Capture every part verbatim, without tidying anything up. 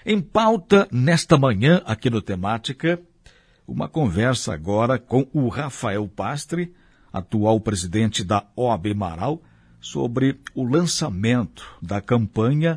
Em pauta, nesta manhã, aqui no Temática, uma conversa agora com o Rafael Pastre, atual presidente da O A B Marau, sobre o lançamento da campanha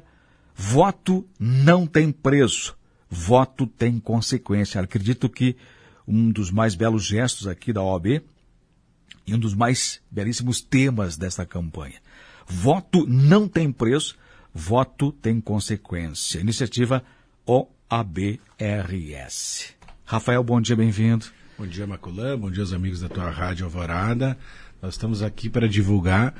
Voto Não Tem Preço, Voto Tem Consequência. Acredito que um dos mais belos gestos aqui da O A B e um dos mais belíssimos temas desta campanha. Voto não tem preço, voto tem consequência. Iniciativa O A B R S. Rafael, bom dia, bem-vindo. Bom dia, Maculã, bom dia aos amigos da tua Rádio Alvorada. Nós estamos aqui para divulgar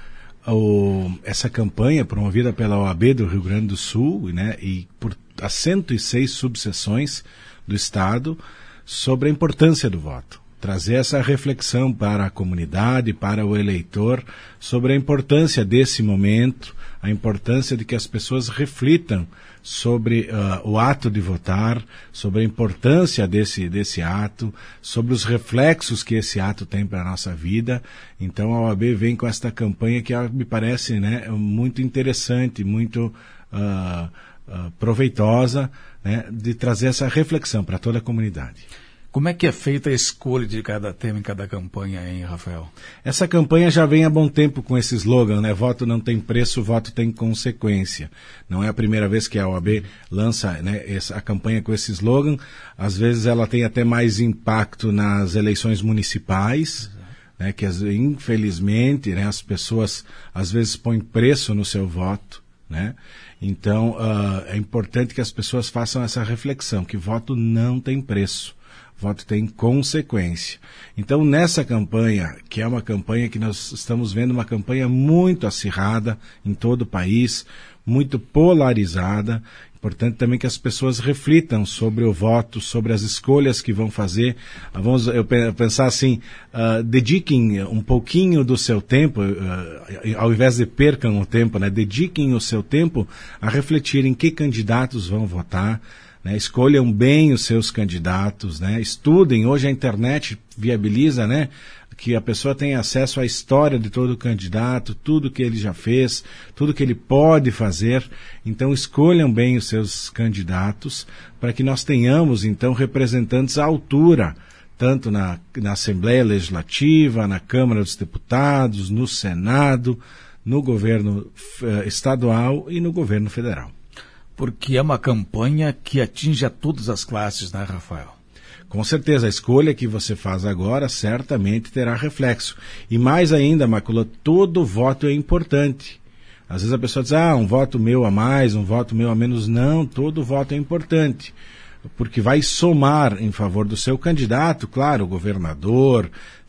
o, essa campanha promovida pela O A B do Rio Grande do Sul, né, e por as cento e seis subseções do Estado sobre a importância do voto. Trazer essa reflexão para a comunidade, para o eleitor, sobre a importância desse momento, a importância de que as pessoas reflitam sobre uh, o ato de votar, sobre a importância desse, desse ato, sobre os reflexos que esse ato tem para a nossa vida. Então a O A B vem com esta campanha que me parece, né, muito interessante, muito uh, uh, proveitosa, né, de trazer essa reflexão para toda a comunidade. Como é que é feita a escolha de cada tema em cada campanha, hein, Rafael? Essa campanha já vem há bom tempo com esse slogan, né? Voto não tem preço, voto tem consequência. Não é a primeira vez que a O A B lança, né, essa, a campanha com esse slogan. Às vezes ela tem até mais impacto nas eleições municipais, né, que infelizmente, né, as pessoas às vezes põem preço no seu voto, né? Então uh, é importante que as pessoas façam essa reflexão, que voto não tem preço. Voto tem consequência. Então, nessa campanha, que é uma campanha que nós estamos vendo, uma campanha muito acirrada em todo o país, muito polarizada, importante também que as pessoas reflitam sobre o voto, sobre as escolhas que vão fazer. Vamos eu pensar assim, uh, dediquem um pouquinho do seu tempo, uh, ao invés de percam o tempo, né? Dediquem o seu tempo a refletir em que candidatos vão votar, né, escolham bem os seus candidatos, né, estudem. Hoje a internet viabiliza, né, que a pessoa tenha acesso à história de todo o candidato, tudo que ele já fez, tudo que ele pode fazer. Então escolham bem os seus candidatos para que nós tenhamos então representantes à altura, tanto na, na Assembleia Legislativa, na Câmara dos Deputados, no Senado, no governo eh, estadual e no governo federal. Porque é uma campanha que atinge a todas as classes, né, Rafael? Com certeza, a escolha que você faz agora certamente terá reflexo. E mais ainda, Macula, todo voto é importante. Às vezes a pessoa diz, ah, um voto meu a mais, um voto meu a menos. Não, todo voto é importante. Porque vai somar em favor do seu candidato, claro, governador,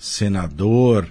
senador,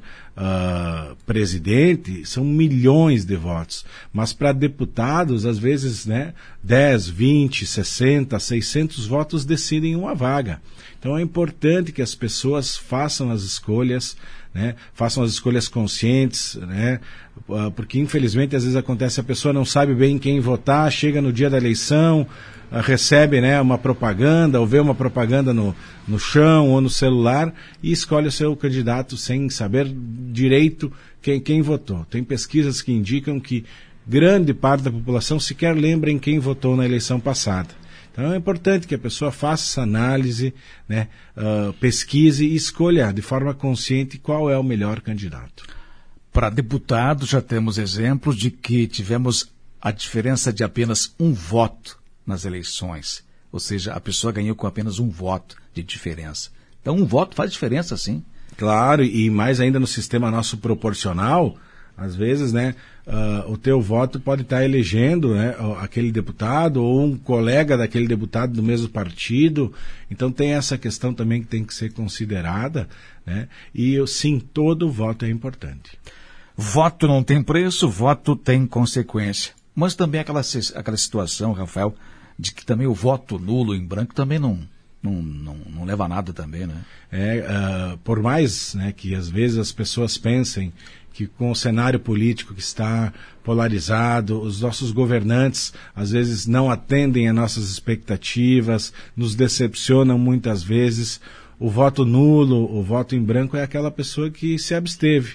Uh, presidente, são milhões de votos, mas para deputados, às vezes, né, dez, vinte, sessenta, seiscentos votos decidem uma vaga. Então é importante que as pessoas façam as escolhas, né, façam as escolhas conscientes, né, uh, porque infelizmente às vezes acontece, a pessoa não sabe bem quem votar, chega no dia da eleição, uh, recebe, né, uma propaganda, ou vê uma propaganda no, no chão ou no celular e escolhe o seu candidato sem saber direito quem, quem votou. Tem pesquisas que indicam que grande parte da população sequer lembra em quem votou na eleição passada. Então é importante que a pessoa faça essa análise, né, uh, pesquise e escolha de forma consciente qual é o melhor candidato. Para deputado, já temos exemplos de que tivemos a diferença de apenas um voto nas eleições. Ou seja, a pessoa ganhou com apenas um voto de diferença. Então um voto faz diferença, sim. Claro, e mais ainda no sistema nosso proporcional, às vezes, né, uh, o teu voto pode estar elegendo, né, aquele deputado ou um colega daquele deputado do mesmo partido. Então tem essa questão também que tem que ser considerada, né, e sim, todo voto é importante. Voto não tem preço, voto tem consequência. Mas também aquela, aquela situação, Rafael, de que também o voto nulo em branco também não... Não, não, não leva a nada também, né? É, uh, por mais, né, que às vezes as pessoas pensem que com o cenário político que está polarizado, os nossos governantes às vezes não atendem às nossas expectativas, nos decepcionam muitas vezes. O voto nulo, o voto em branco é aquela pessoa que se absteve,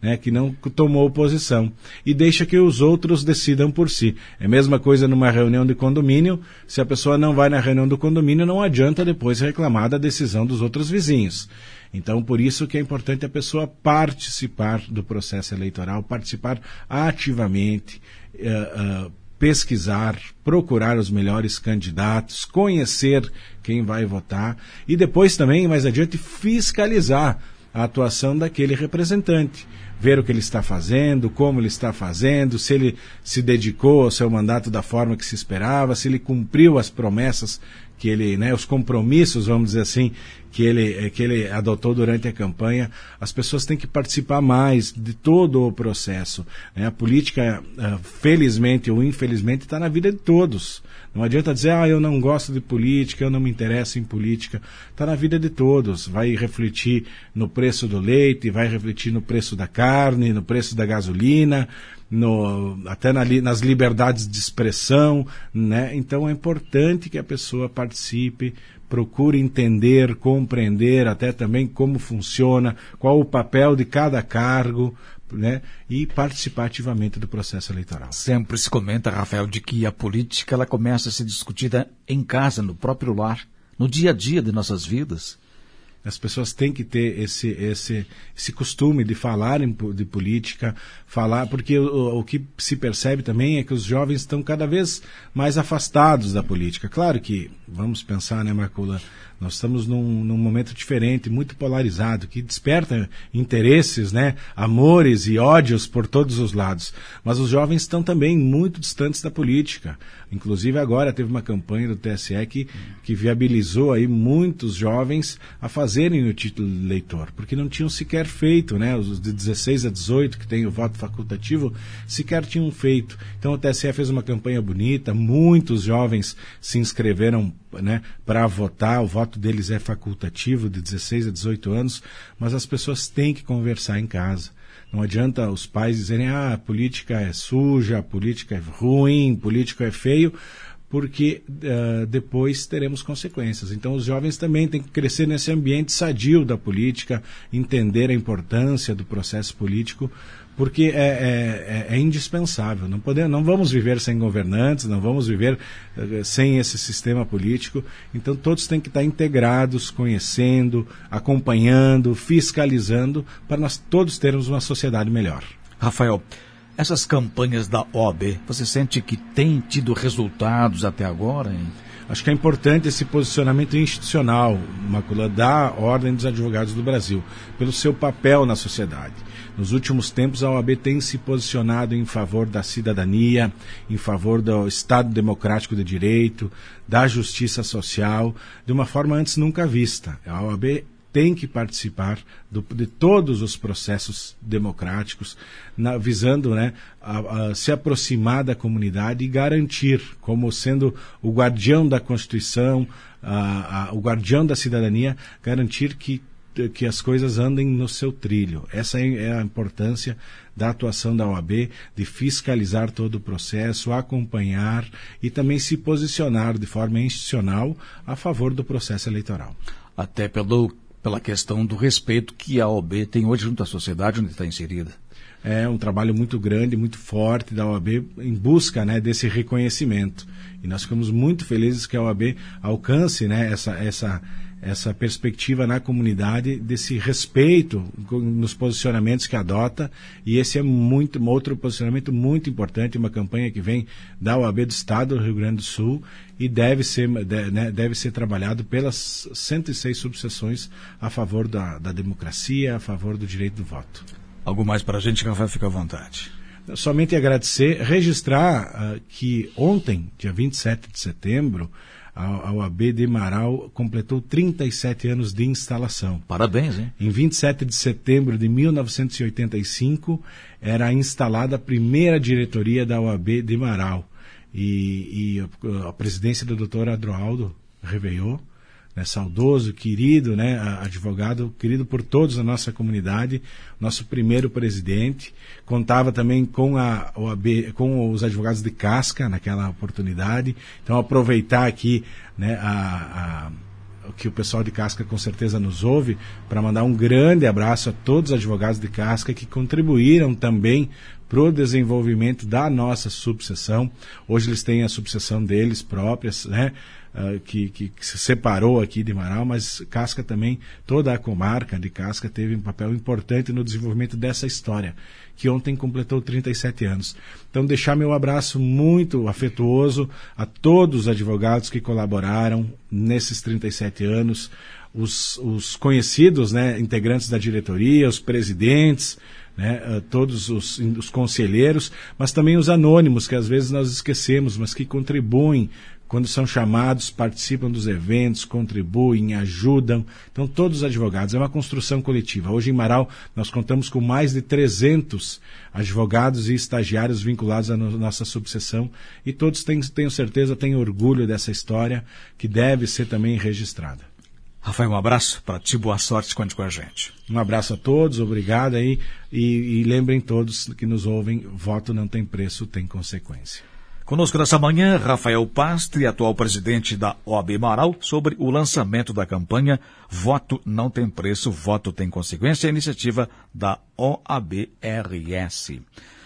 né, que não tomou posição, e deixa que os outros decidam por si. É a mesma coisa numa reunião de condomínio, se a pessoa não vai na reunião do condomínio, não adianta depois reclamar da decisão dos outros vizinhos. Então, por isso que é importante a pessoa participar do processo eleitoral, participar ativamente, uh, uh, pesquisar, procurar os melhores candidatos, conhecer quem vai votar e depois também, mais adiante, fiscalizar a atuação daquele representante. Ver o que ele está fazendo, como ele está fazendo, se ele se dedicou ao seu mandato da forma que se esperava, se ele cumpriu as promessas que ele, né, os compromissos, vamos dizer assim, que ele, que ele adotou durante a campanha. As pessoas têm que participar mais de todo o processo, né? A política, felizmente ou infelizmente, está na vida de todos. Não adianta dizer, ah, eu não gosto de política, eu não me interesso em política. Está na vida de todos. Vai refletir no preço do leite, vai refletir no preço da carne, no preço da gasolina, no, até na, nas liberdades de expressão, né? Então é importante que a pessoa participe, procure entender, compreender até também como funciona, qual o papel de cada cargo, né? E participar ativamente do processo eleitoral. Sempre se comenta, Rafael, de que a política ela começa a ser discutida em casa, no próprio lar, no dia a dia de nossas vidas. As pessoas têm que ter esse, esse, esse costume de falar em, de política, falar, porque o, o que se percebe também é que os jovens estão cada vez mais afastados da política. Claro que, vamos pensar, né, Marcula, nós estamos num, num momento diferente, muito polarizado, que desperta interesses, né, amores e ódios por todos os lados. Mas os jovens estão também muito distantes da política. Inclusive agora teve uma campanha do T S E que, que viabilizou aí muitos jovens a fazerem o título de eleitor, porque não tinham sequer feito, né, os de dezesseis a dezoito, que tem o voto facultativo, sequer tinham feito. Então o T S E fez uma campanha bonita, muitos jovens se inscreveram, né, para votar, o voto deles é facultativo, de dezesseis a dezoito anos, mas as pessoas têm que conversar em casa. Não adianta os pais dizerem, ah, a política é suja, a política é ruim, político é feio, porque uh, depois teremos consequências. Então os jovens também têm que crescer nesse ambiente sadio da política, entender a importância do processo político, porque é, é, é indispensável. Não podemos, não vamos viver sem governantes, não vamos viver uh, sem esse sistema político. Então todos têm que estar integrados, conhecendo, acompanhando, fiscalizando, para nós todos termos uma sociedade melhor. Rafael, essas campanhas da O A B, você sente que tem tido resultados até agora, hein? Acho que é importante esse posicionamento institucional, Macula, da Ordem dos Advogados do Brasil, pelo seu papel na sociedade. Nos últimos tempos, a O A B tem se posicionado em favor da cidadania, em favor do Estado Democrático de Direito, da justiça social, de uma forma antes nunca vista. A O A B tem que participar do, de todos os processos democráticos, na, visando, né, a, a, se aproximar da comunidade e garantir, como sendo o guardião da Constituição, a, a, o guardião da cidadania, garantir que, que as coisas andem no seu trilho. Essa é a importância da atuação da O A B, de fiscalizar todo o processo, acompanhar e também se posicionar de forma institucional a favor do processo eleitoral. Até pelo pela questão do respeito que a O A B tem hoje junto à sociedade onde está inserida. É um trabalho muito grande, muito forte da O A B em busca, né, desse reconhecimento. E nós ficamos muito felizes que a O A B alcance, né, essa, essa, essa perspectiva na comunidade desse respeito nos posicionamentos que adota. E esse é muito, um outro posicionamento muito importante, uma campanha que vem da O A B do Estado do Rio Grande do Sul, e deve ser, né, deve ser trabalhado pelas cento e seis subseções a favor da, da democracia, a favor do direito do voto. Algo mais para a gente, Rafael, fica à vontade. Somente agradecer, registrar uh, que ontem, dia vinte e sete de setembro, a, a O A B de Marau completou trinta e sete anos de instalação. Parabéns, hein? Em vinte e sete de setembro de mil novecentos e oitenta e cinco, era instalada a primeira diretoria da O A B de Marau. E, e a, a presidência do doutor Adroaldo Reveillot, né, saudoso, querido, né, advogado, querido por todos na nossa comunidade, nosso primeiro presidente, contava também com a O A B, com os advogados de casca naquela oportunidade. Então aproveitar aqui, né, a, a que o pessoal de Casca com certeza nos ouve, para mandar um grande abraço a todos os advogados de Casca que contribuíram também para o desenvolvimento da nossa subseção. Hoje eles têm a subseção deles próprias, né? Uh, que, que, que se separou aqui de Marau, mas Casca também, toda a comarca de Casca teve um papel importante no desenvolvimento dessa história, que ontem completou trinta e sete anos. Então, deixar meu abraço muito afetuoso a todos os advogados que colaboraram nesses trinta e sete anos, os, os conhecidos, né, integrantes da diretoria, os presidentes, né, uh, todos os, os conselheiros, mas também os anônimos, que às vezes nós esquecemos, mas que contribuem quando são chamados, participam dos eventos, contribuem, ajudam. Então, todos os advogados, é uma construção coletiva. Hoje em Marau, nós contamos com mais de trezentos advogados e estagiários vinculados à no- nossa subseção, e todos, têm, tenho certeza, têm orgulho dessa história, que deve ser também registrada. Rafael, um abraço para ti, boa sorte, conte com a gente. Um abraço a todos, obrigado aí, e, e lembrem todos que nos ouvem, voto não tem preço, tem consequência. Conosco nessa manhã, Rafael Pastre, atual presidente da O A B Marau, sobre o lançamento da campanha Voto Não Tem Preço, Voto Tem Consequência, a iniciativa da O A B R S.